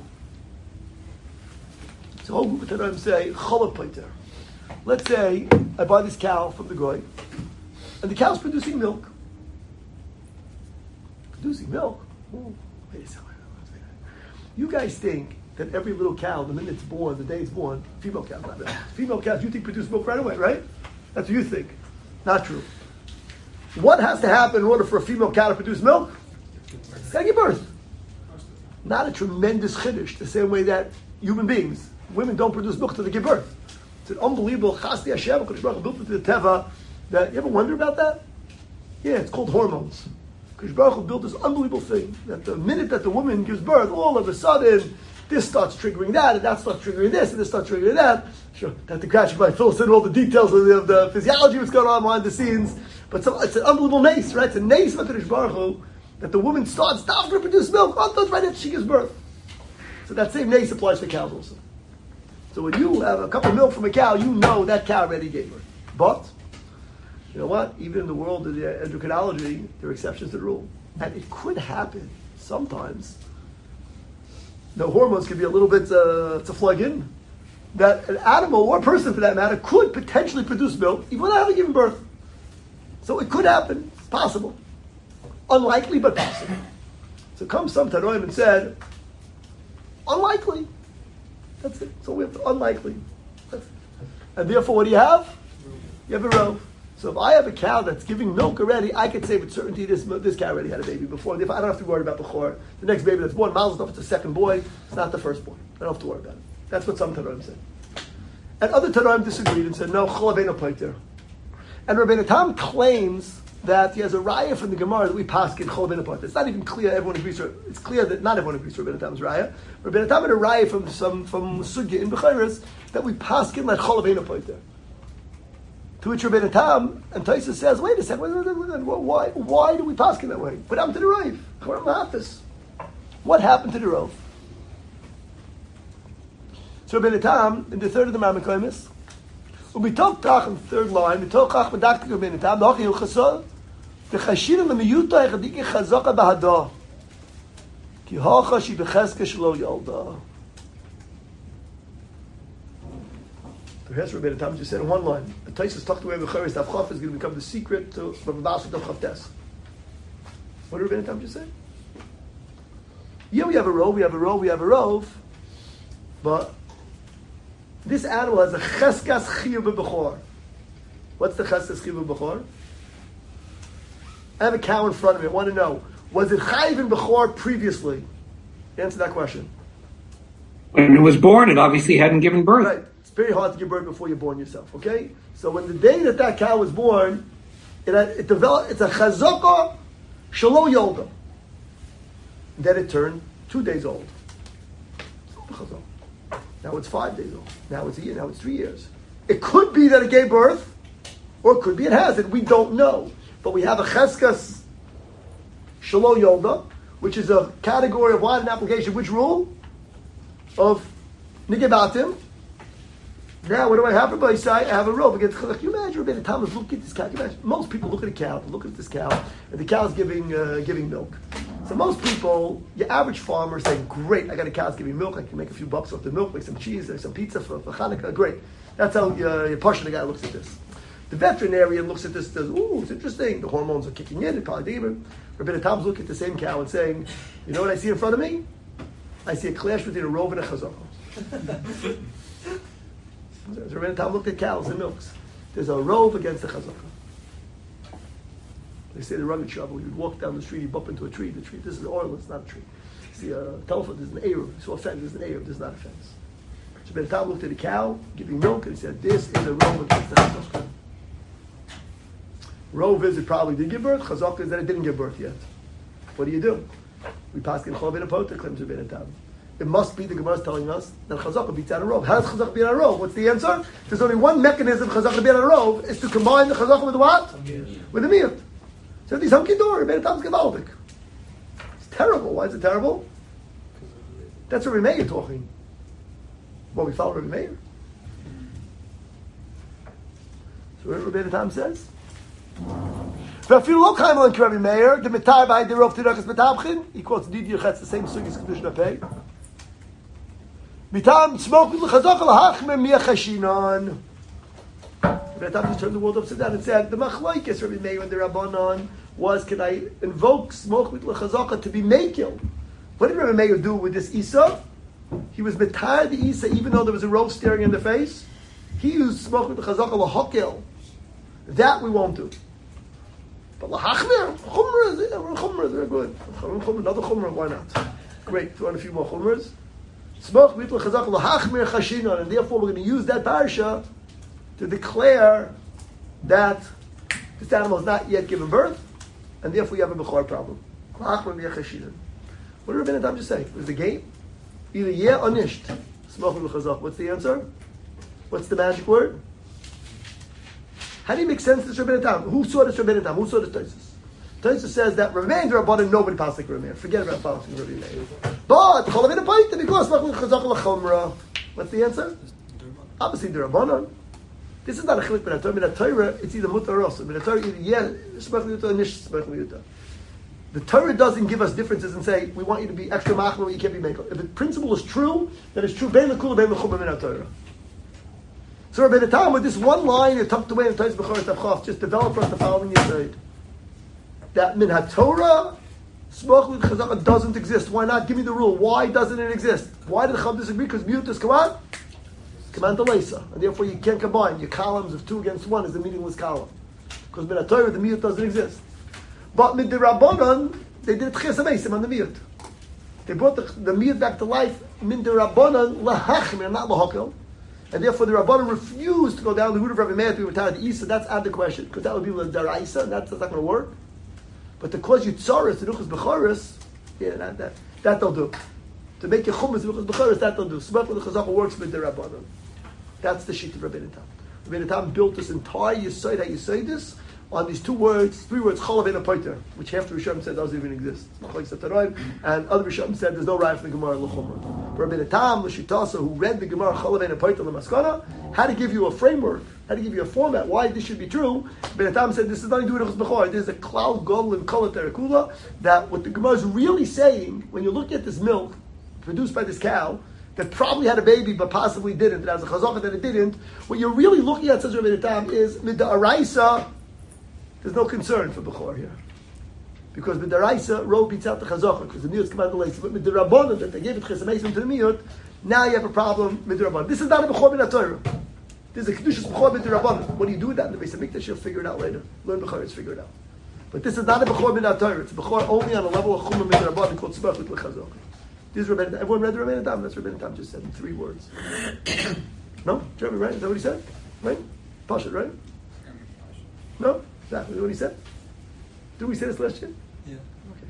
So whole group of Tanoim say, cholot paiter. Let's say I buy this cow from the goy, and the cow's producing milk. Producing milk? Oh, wait a second. You guys think that every little cow, the minute it's born, the day it's born, female cows, not that. Female cows, you think produce milk right away, right? That's what you think. Not true. What has to happen in order for a female cow to produce milk? It's got to give birth. Not a tremendous chiddush, the same way that human beings, women don't produce milk till they give birth. It's an unbelievable chasti Hashem, Kodesh Baruch Hu built into the teva. That you ever wonder about that? Yeah, it's called hormones. Kodesh Baruch Hu built this unbelievable thing that the minute that the woman gives birth, all of a sudden, this starts triggering that, and that starts triggering this, and this starts triggering that. Sure, that the crash by Phil said all the details of the physiology, what's going on behind the scenes. But it's an unbelievable nace, right? It's a nace of Kodesh Baruch Hu that the woman stops to produce milk right after she gives birth. So that same nace applies to cows also. So when you have a cup of milk from a cow, you know that cow already gave birth. But you know what? Even in the world of the endocrinology, there are exceptions to the rule. And it could happen sometimes. The hormones can be a little bit to plug in. That an animal, or a person for that matter, could potentially produce milk even without having given birth. So it could happen. It's possible. Unlikely, but possible. So comes some Tanoim and said, unlikely. That's it. So we have unlikely. And therefore, what do you have? You have a rove. So if I have a cow that's giving milk already, I can say with certainty this cow already had a baby before. If I don't have to worry about Bechor. The next baby that's born, Mazel Tov, it's a second boy. It's not the first boy. I don't have to worry about it. That's what some Tanoim said. And other Tanoim disagreed and said, no, Chol Aveinu Paiter. And Rabbeinu Tam claims that he has a raya from the Gemara that we paskin Chol Aveinu Paiter. It's not even clear everyone agrees. It's clear that not everyone agrees to Rabbeinu Tam's raya. Rabbeinu Tam had a raya from Sugya in Bechiris that we paskin like Chol Aveinu Paiter. To which Rabbeinu Tam and Taisa says, wait a second, why do we paskin that way? What happened to the Rav? What happened to the Rav? So Rabbeinu Tam, in the third of the Marmakoimis, we talk tach in the third line, we talk tach medaktik Rabbeinu Tam, noch hilchasol, the chashirim lemiyuta echadiki chazaka bahada, ki hacha shi becheska shelo yalda. Perhaps Rabbeinu Tam just said in one line, the Taisus tucked away Bechiris Tav Chaf is going to become the secret to Babas Tav Chaf Tes. What did Rabbeinu Tam just say? Yeah, we have a rove, but this animal has a cheskas chiyuv b'bechor. What's the cheskas chiyuv b'bechor? I have a cow in front of me. I want to know, was it chayiv in bechor previously? Answer that question. When it was born, it obviously hadn't given birth. Right. It's very hard to give birth before you're born yourself, okay? So when the day that cow was born, it developed, it's a chazaka shelo yolda. Then it turned 2 days old. Now it's 5 days old. Now it's a year. Now it's 3 years. It could be that it gave birth, or it could be it hasn't. We don't know. But we have a cheskas shelo yolda, which is a category of what an application. Which rule? Of nigebatim. Now, what do I have? Everybody say, I have a robe against Chazak. Can you imagine Rabbeinu Tam is looking at this cow? Can you imagine? Most people look at a cow, look at this cow, and the cow's giving milk. So most people, your average farmer is saying, great, I got a cow's giving milk, I can make a few bucks off the milk, make some cheese, some pizza for Hanukkah, great. That's how your Pasha guy looks at this. The veterinarian looks at this and says, ooh, it's interesting, the hormones are kicking in, it probably did. Rabbeinu Tam's looking at the same cow and saying, you know what I see in front of me? I see a clash between a rove and a chazaka. So Rabbeinu Tam looked at cows and milks. There's a rove against the chazaka. They say the rugged shovel. You'd walk down the street, you bump into a tree. The tree, this is oil, it's not a tree. You see a telephone, there's an Eruv. You saw a fence, there's an Eruv, there's not a fence. So Rabbeinu Tam looked at a cow giving milk and he said, this is a rove against the chazaka. Rove is it probably did give birth. Chazaka is that it didn't give birth yet. What do? We pass in Chol Aveinu Paiter, claims Rabbeinu Tam. It must be the Gemara is telling us that Chazaka beats out a rove. How does Chazaka beat out a rove? What's the answer? There's only one mechanism Chazaka to beat out a rove is to combine the Chazaka with what? With the miyut. So these Hamki Dor, Rabbeinu Tam's Gevaldik. It's terrible. Why is it terrible? That's Rabbi Meir talking. Well, we follow Rabbi Meir. So what Rabbeinu Tam says? V'afilu lo kaim on Rabbi Meir, the mitar by the rov tirachas metabchin. He quotes Didi Yechetz, the same sugis Kedushin Apei. Mitam smoke with l'chazok l'hachmer mi'achashinon. Rabbi Tam just turned the world upside down and said, the machlokes Rabbi Meir and the Rabbanon was, can I invoke smoke with l'chazaka to be mekil? What did Rabbi Meir do with this Isa? He was mitar the Isa, even though there was a rov staring in the face. He used smoke with l'chazaka l'hokel. That we won't do. But lahachmer, chumrah is very good. Another chumrah, why not? Great, throw in a few more chumras. Smoke mit l'chazak lahachmer chashinon, and therefore we're going to use that parsha to declare that this animal has not yet given birth, and therefore you have a bechor problem. Lahachmer mi'achashinon. What did Rabbeinu Tam just say? Was the game? Either yeah or nisht. Smoke mit l'chazak. What's the answer? What's the magic word? How do you make sense of this Rabbeinu Tam? Who saw this Rabbeinu Tam? Who saw this Tosfos? Tosfos says that Rabbi Meir and Rabbanan, nobody passed like Rabbi Meir. Forget about passing Rabbi Meir. But Cholavin Apaita, because Chazak L'Chomra. What's the answer? Obviously the Rabbanan. This is not a chilik ben Torah. Torah, it's either mutar or also. Ben Torah, either yeah, Shmach Liyuta or nish Shmach Liyuta. The Torah doesn't give us differences and say we want you to be extra machmer, but you can't be mekel. If the principle is true, then it's true. Bein l'kula, bein l'chumah min Torah. So Rabbeinu Tam, with this one line that tucked away in Tais B'choros Tavchav, just developed for us the following yesod. That min HaTorah, Smoch with Chazaka doesn't exist. Why not? Give me the rule. Why doesn't it exist? Why did the Chav disagree? Because mutas command to Leisa. And therefore you can't combine. Your columns of 2 against 1 is a meaningless column. Because min HaTorah, the miyut doesn't exist. But mid the Rabbanon, they did Tchias HaMeisim on the miyut. They brought the miyut back to life, min the Rabbanon, lahachmir, not lahakel. And therefore the Rabbanon refused to go down the route of Rabbi Meir to be retired to Isa. That's out of the question. Because that would be the Daraisa, and that's not going to work. But to cause you tzaras, the Ruchas B'choros, yeah, that they'll do. To make you chumas, the Ruchas B'choros, that they'll do. Smoke with the Chazaka works with the Rabbanon. That's the sheet of Rabbeinu Tam. Rabbeinu Tam built this entire Yesod, how you say this, on these 3 words, Cholav and Apoiter, which half the Rishonim said doesn't even exist. And other Rishonim said there's no right for the Gemara L'chumra. But Rabbeinu Tam, L'shitasa, who read the Gemara Cholav and Apoiter L'maskana, had to give you a framework, had to give you a format, why this should be true. Rabbeinu Tam said this is nothing to do with Bechor. There's a cloud gadol and kol terakula, that what the Gemara is really saying, when you look at this milk produced by this cow, that probably had a baby but possibly didn't, that has a chazaka that it didn't, what you're really looking at, says Rabbeinu Tam, is mid the araisa. There's no concern for Bechor here. Because with the Raisa, Rov beats out the Chazaka, because the Miyut's command the Leisa. But with the Rabbanon, that they gave it Chesameisim to the Miyut, now you have a problem with the Rabbanon. This is not a Bechor min HaTorah. This is a Kedushas Bechor with the Rabbanon. What do you do with that in the Beis HaMikdash? You'll figure it out later. Learn Bechor, figure it out. But this is not a Bechor min HaTorah. It's a Bechor only on a level of Chumah min Rabbanon called Tzemach with Chazaka. This is Rabbeinu Tam. Everyone read the Rabbeinu Tam? That's Rabbeinu Tam just said in 3 words. No? Jeremy, right? Is that what he said? Right? Pashat, right? No? Exactly what he said? Did we say this last year? Yeah. Okay.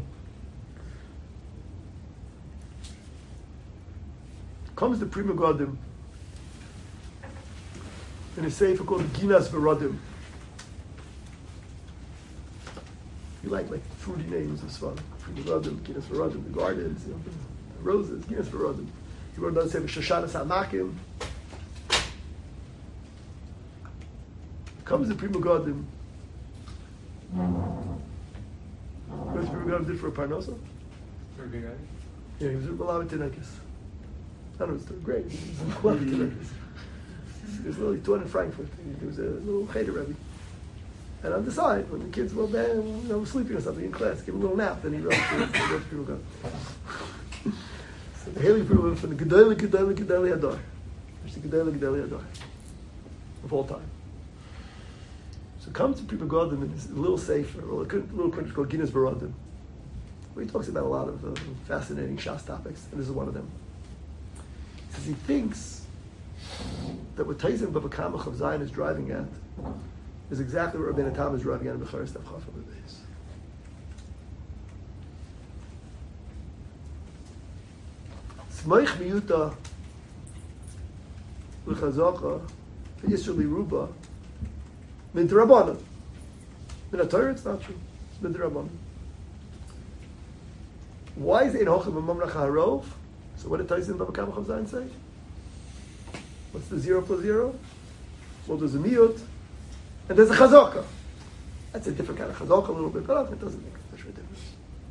Comes the Prima Godim in a sefer called Ginas V'Rodim. You like fruity names of Svan. Prima Godim, Ginas V'Rodim, the gardens, the roses, Ginas V'Rodim. He wrote another sefer, Shoshanas HaMakim. Comes the Prima Godim. What's Prima Godim did for a Parnasa? For a big guy? Yeah, he was a Malav Tinekis. I don't know, it's great. He was a Malav Tinekis. He taught in Frankfurt. He was a little Cheder Rebbe. And on the side, when the kids were sleeping or something in class, give him a little nap, then he wrote Prima Godim. So the Haley Prima Godim from the Gedali Hadar. It's the Gedali Hadar of all time. So come to Prima Godim in this little sefer, or a little country called Ginas V'Rodim, where he talks about a lot of fascinating Shas topics, and this is one of them. He says he thinks that what Taisim Bava Kama of Zion is driving at is exactly what Rabbeinu Tam is driving at in Becharis Tavchav of the days. Smoich miyuta l'chazaka v'yisur liruba min d'Rabbanan. Min HaTorah, it's not true. Midrabanan. Why is Ein Hochim Mamlach Harov? So what did Tyson Bava Kama Chav Zayin say? What's the 0 plus 0? Well, there's a miyut, and there's a chazaka. That's a different kind of chazaka a little bit, but it doesn't make much of a difference.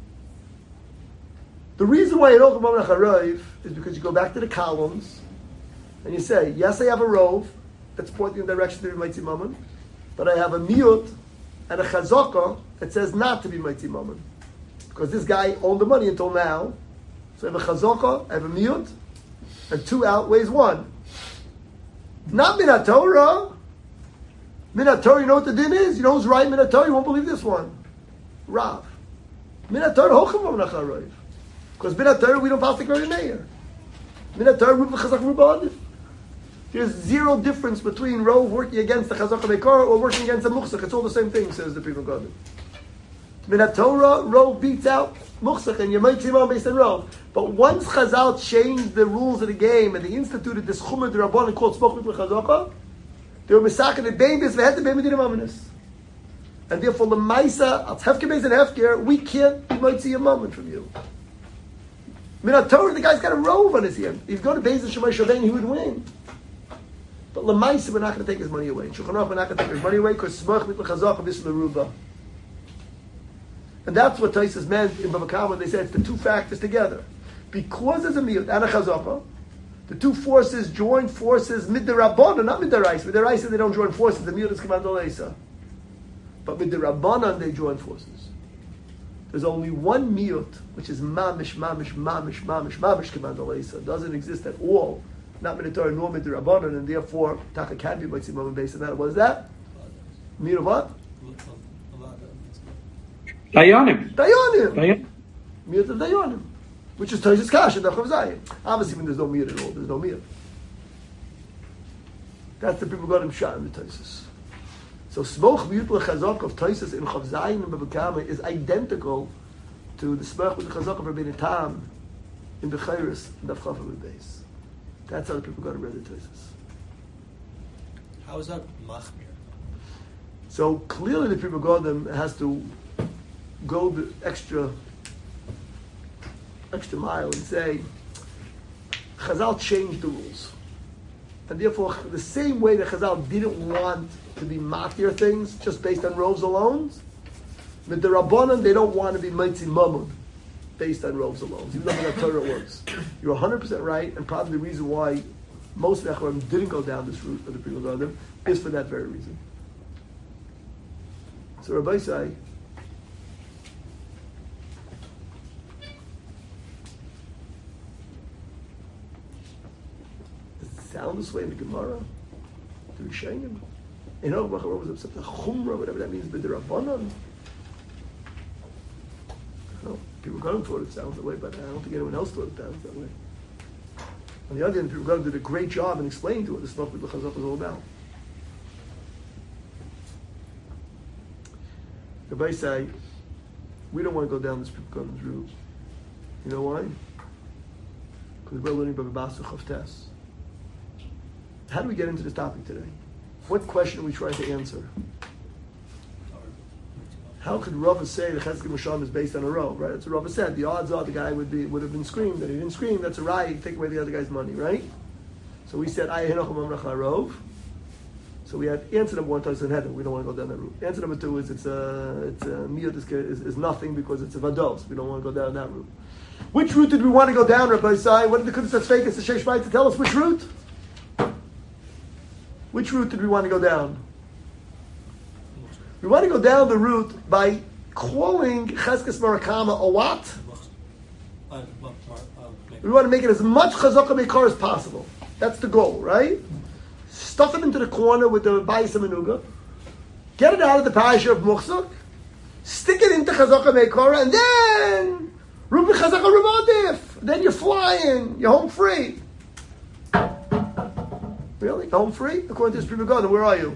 The reason why Ein Hochim Mamlach Harov is because you go back to the columns, and you say, yes, I have a rov that's pointing in the direction to be Mighty Mammon, but I have a miyut and a chazaka that says not to be Mighty Mammon. Because this guy owned the money until now. So I have a chazaka, I have a miyut, and 2 outweighs 1. Not Minat Torah. Minat Torah, you know what the din is? You know who's right Minat Torah? You won't believe this one. Rav. Minat Torah, Hochim Mamlach Harov. Because Minat Torah, we don't pass the Kari Meir. Minat Torah, Ruba Chazak Ruba Adif. There's 0 difference between Rov working against the Chazak Mekar or working against the Muchsach. It's all the same thing, says the people God. Minat Torah, Rov beats out Muchsach, and you might see based on Rov. But once Chazal changed the rules of the game and they instituted this Chumah D'Rabbanan called Smoch Mit Chazaka, they were misakin the babies, they had to be Medina Mamanis. And therefore, the Maisa, Al Hefker Beis and Hefker, we might see a moment from you. Minat Torah, the guy's got a rove on his hand. If you go to Beis and Shemai Shaveng, he would win. But Lamaisa, we're not going to take his money away. In Shulchan Aruch, we're not going to take his money away because Smoch Mit Chazaka Vis L'Ruba. And that's what Taisus meant in Bava Kama. They said it's the 2 factors together. Because there's a miyut and a chazaka, the 2 forces join forces mid-derabbanan, not mid-deraisa. Mid-deraisa, they don't join forces. The miyut is command d'leisa. But mid-derabbanan, they join forces. There's only one miyut, which is mamish command d'leisa. It doesn't exist at all. Not mid-Torah nor mid-derabbanan, and therefore, taka can be mitzvah moment based on that. What is that? Miyut of what? Dayanim. Miyut of Dayanim. Which is Taisus Kash and Chav Zayin. Obviously, when there's no miyut at all, there's no miyut. That's the people got him shot in the Taisus. So Smoch miyut l'chazak of Taisus in Chav Zayin and Bava Kama is identical to the Smoch with the chazak of Rabbeinu Tam in the Chayris and Daf Chav Beis. That's how the people got him read the Taisus. How is that machmir? So clearly, the people got them has to go the extra mile and say, Chazal changed the rules. And therefore, the same way that Chazal didn't want to be matir things just based on roves alone, with the Rabbanan, they don't want to be Mitzvah Mammon based on roves alone. Even though that Torah works. You're 100% right, and probably the reason why most Nechram didn't go down this route of the people Gadim is for that very reason. So Rabbi say, sound this way in the Gemara, the Rishayim. In Og Bachar was upset the Chumrah, whatever that means, but the Rabbanan. No, people got him thought it sounds that way, but I don't think anyone else thought it sounds that way. On the other hand, people got him did a great job in explaining to what the stuff with the Chazak was all about. Rabbi say, we don't want to go down this people got him's route. You know why? Because we're learning Bava Basra Chavtes. How do we get into this topic today? What question are we trying to answer? How could Rava say the Chesed Misham is based on a rov, right? That's what Rava said. The odds are the guy would have been screamed. That he didn't scream, that's a riot. Take away the other guy's money, right? So we said, Ayah Hinoch Mamrach HaRov. So we had answer number 1, Tosin Heather. We don't want to go down that route. Answer number 2 is it's a miyut is nothing because it's a vados. We don't want to go down that route. Which route did we want to go down, Rabbi Sai? What did the Kudus fake us the Sheish Bait to tell us? Which route? Which route did we want to go down? We want to go down the route by calling Cheskes Marakama a what? We want to make it as much Chazaka Mekar as possible. That's the goal, right? Stuff it into the corner with the Bayis Menuga. Get it out of the parasha of Muchzak. Stick it into Chazaka Mekar, and then Rubi Chazaka Rubadif. Then you're flying. You're home free. Really? Home free? According to this people God, where are you?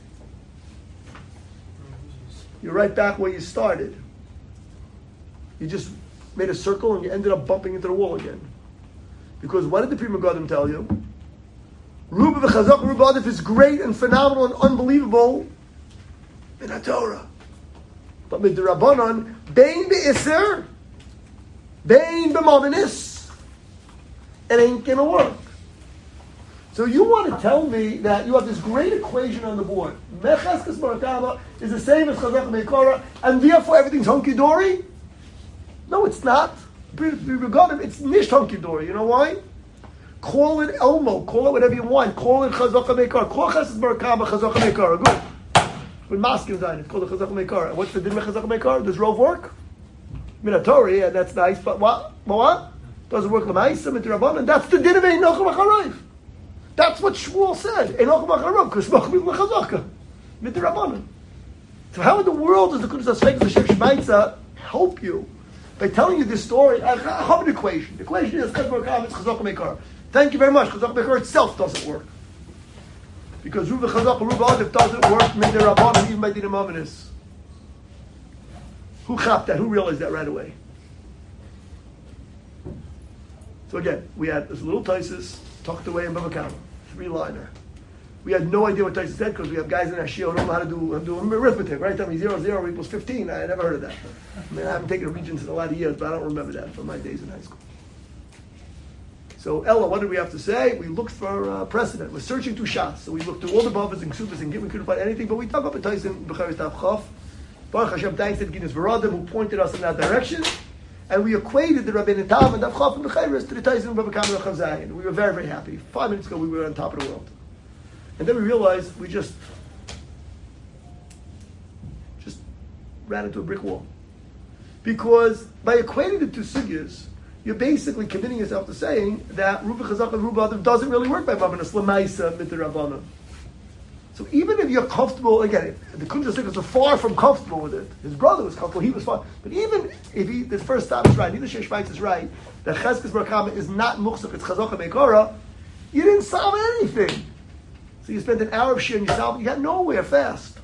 You're right back where you started. You just made a circle and you ended up bumping into the wall again. Because what did the Prima Gadim tell you? Ruba v'chazak Rubadif is great and phenomenal and unbelievable in the Torah. But midrabanan, bein be'isr, bein b'mominis, it ain't gonna work. So you want to tell me that you have this great equation on the board. Mecheskes Barakama is the same as Chazaka Meikara, and therefore everything's hunky-dory? No, it's not. It's nicht hunky-dory. You know why? Call it Elmo. Call it whatever you want. Call it Chazaka Meikara. Call Cheskes Barakama Chazaka Meikara. Good. When Maskim died, it's called the Chazaka Meikara. What's the din of Chazaka Meikara? Does Rove work? Minatori, and that's nice, but what? What? Doesn't work L'maisa, Mitzrabanan. That's the din of Ein Nochel Acharayv. That's what Shmuel said. Ein Nochel Acharayv, because Machmir L'chazaka. Mitzrabanan. So how in the world does the Kudos HaSfek L'Shem Shmaitza help you? By telling you this story, I have an equation. The equation is Chazaka Meikara, it's Chazaka Meikara. Thank you very much. Chazaka Meikara itself doesn't work. Because Ruva Chazaka, Ruva Adif doesn't work Mitzrabanan, even by Dinam Aminis. Who chapped that? Who realized that right away? So again, we had this little Taisus tucked away in Bava Kama, 3-liner. We had no idea what Taisus said because we have guys in Ashia who don't know how to do arithmetic, right? Tell me 0, 0 equals 15. I never heard of that. I mean, I haven't taken Regents in a lot of years, but I don't remember that from my days in high school. So Ella, what did we have to say? We looked for precedent. We're searching through shots. So we looked through all the buffers and ksubas and we couldn't find anything, but we dug up a Taisus in B'charis Tav Chaf. Baruch Hashem, thanks to Ginas Varadim who pointed us in that direction. And we equated the Rabbeinu Tam and Avchaf and B'chayris to the Taisin Bava Kama Chazayin. We were very, very happy. 5 minutes ago, we were on top of the world. And then we realized we just ran into a brick wall. Because by equating the two sugyas, you're basically committing yourself to saying that Ruva Chazak and Ruva Adam doesn't really work by Mavanas Lamaisa Mitzrabanan. So even if you're comfortable, again, the Kudos HaSfek was far from comfortable with it. His brother was comfortable, he was fine. But even if the first stop is right, neither Sheish Schweitz is right, that Cheskes Barakama is not Muchzak, it's Chazaka Meikara, you didn't solve anything. So you spent an hour of shir and you solved, you got nowhere fast.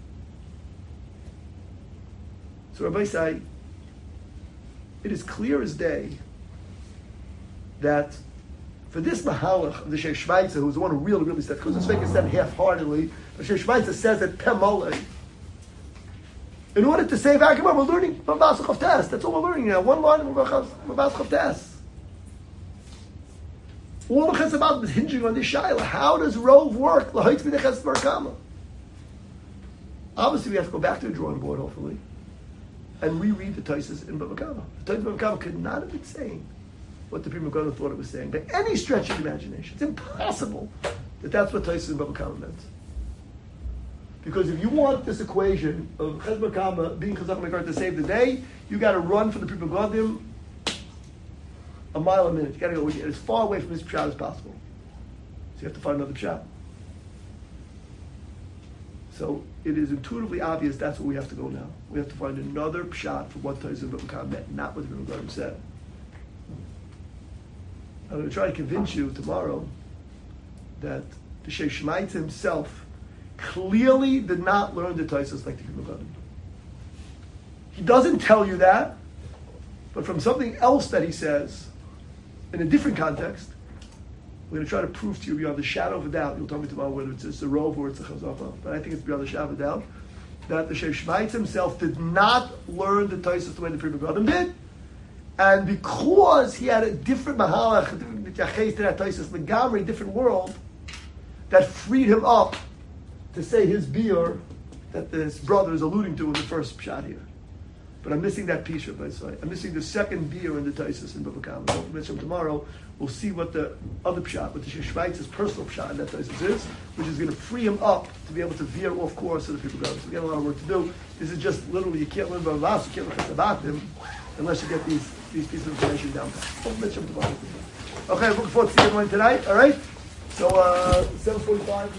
So Rabbi say, it is clear as day that for this Mahalach of the Sheish Schweitzer, who's the one who really said, because his fake is said half-heartedly, but Sheish Schweitzer says that Pemole, in order to save Akimah, we're learning Mabasach of Tess. That's all we're learning now. One line of Mabasach of Tess. All the Chesed is hinging on this Shaila. How does Rove work? Obviously, we have to go back to the drawing board, hopefully, and reread the Taisus in Bava Kama. The Taisus in Bava Kama could not have been saying what the Pri Megadim thought it was saying by any stretch of the imagination. It's impossible that that's what Taisus in Bava Kama meant. Because if you want this equation of Chesed Bava Kama being Chazak Meikar to save the day, you got to run for the Pri Megadim a mile a minute. You got to go as far away from this pshat as possible. So you have to find another pshat. So it is intuitively obvious that's where we have to go now. We have to find another pshat for what Taisus in Bava Kama meant, not what the Pri Megadim said. I'm going to try to convince you tomorrow that the Sheish Shmaitz himself clearly did not learn the Taisus like the Pri Megadim. He doesn't tell you that, but from something else that he says in a different context, we're going to try to prove to you beyond the shadow of a doubt. You'll tell me tomorrow whether it's a Rove or it's a Chazaka, but I think it's beyond the shadow of a doubt that the Sheish Shmaitz himself did not learn the Taisus the way the Pri Megadim did. And because he had a different mahalach, a different mityaches to that Taisus, Legamri, different world, that freed him up to say his beer that this brother is alluding to in the first shot here. But I'm missing that piece, Rabbi Say. I'm missing the second beer in the Taisus in Bava Kama. Don't mention tomorrow. We'll see what the other pshat, what the Sheish Schweitz's personal pshat in that Taisus is, which is going to free him up to be able to veer off course so the people go. So we got a lot of work to do. This is just literally, you can't learn about Las, you can't learn about him unless you get these pieces of information down. Don't mention tomorrow. Okay, I'm looking forward to seeing everyone tonight. All right? So, 7:45.